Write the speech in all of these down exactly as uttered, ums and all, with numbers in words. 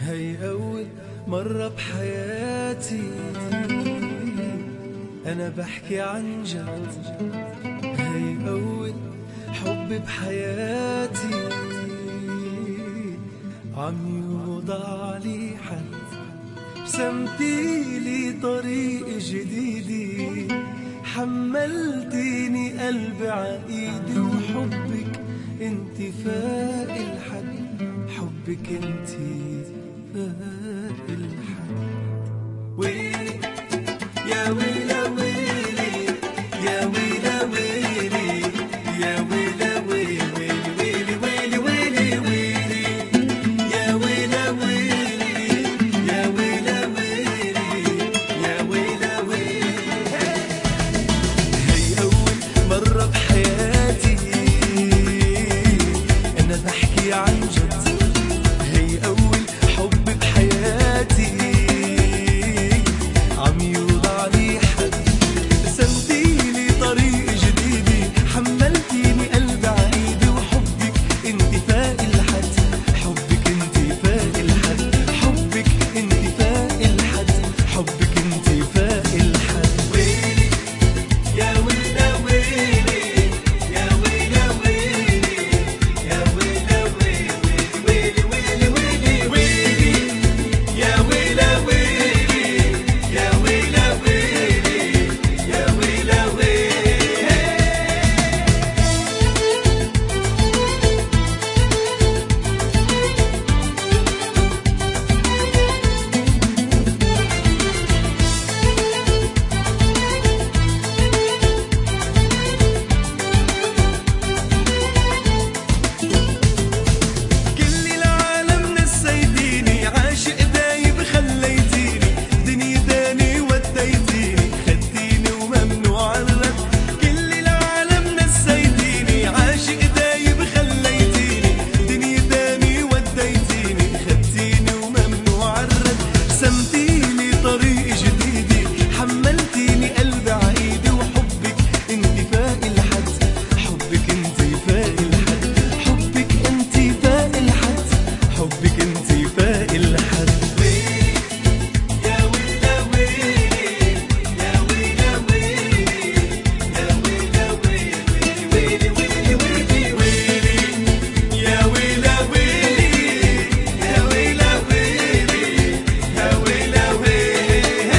هي أول مرة بحياتي أنا بحكي عن جد. هي أول حب بحياتي عم يوضع لي حد. رسمتيلي طريق جديد، حملتيني قلبي عايدي، وحبك انت فاق الحد، حبك انت فاق الحد. ويلي يا ويلا ويلي يا ويلا ويلي يا ويلا ويلي ويلي ويلي ويلي ويلي يا ويلا ويلي يا ويلا ويلي يا ويلا ويلي. هي أول مرة بحياتي أنا بحكي عن جد. هي أول حب بحياتي عم يوضع لي حد. رسمتيلي طريق جديد، حملتيني قلبي عايدي، وحبك انت فاق الحد، حبك انت فاق الحد، حبك انت فاق الحد، حبك انت فاق الحد. ويلي يا ويلا ويلي يا ويلا ويلي يا ويلا ويلي ويلي ويلي ويلي ويلي يا ويلا ويلي يا ويلا ويلي يا ويلا ويلي. كل العالم نسيتيني، عاشق دايب خليتيني، دنيا تاني وديتيني، خدتيني وممنوع الرد. كل العالم نسيتيني، عاشق دايب خليتيني، دنيا تاني وديتيني، خدتيني وممنوع الرد. رسمتيلي طريق جديد، حملتيني قلبي عايدي، وحبك انت فاق الحد، حبك انت فاق الحد، حبك انت فاق الحد، حبك انت فاق الحد. ويلي يا ويلا ويلي يا ويلا ويلي يا ويلا ويلي ويلي ويلي ويلي ويلي يا ويلا ويلي يا ويلا ويلي يا ويلا ويلي.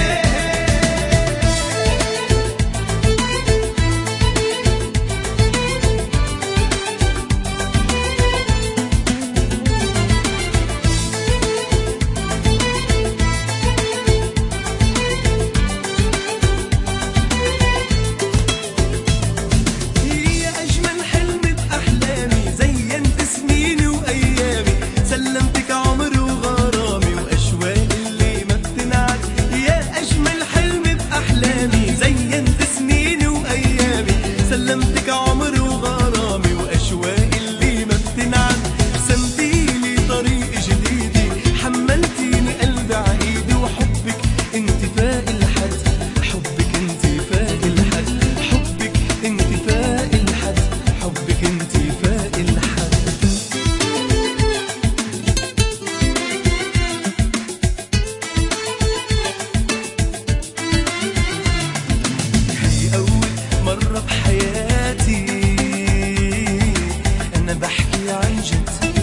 هي أجمل حلم بأحلامي، زينت سنيني وأيامي، سلمتك عمري وغرامي وأشواق اللي ما بتنعد. يا أجمل حلم بأحلامي، زينت سنيني وأيامي، سلمتك عمري وغرامي وأشواق اللي ما بتنعد. رسمتيلي طريق جديد، حملتيني قلبي عايدي، وحبك انت فاق الحد، حبك انت فاق الحد، حبك انت فاق الحد، حبك انت فاق الحد. هي أول مرة بحياتي أنا بحكي عن جد.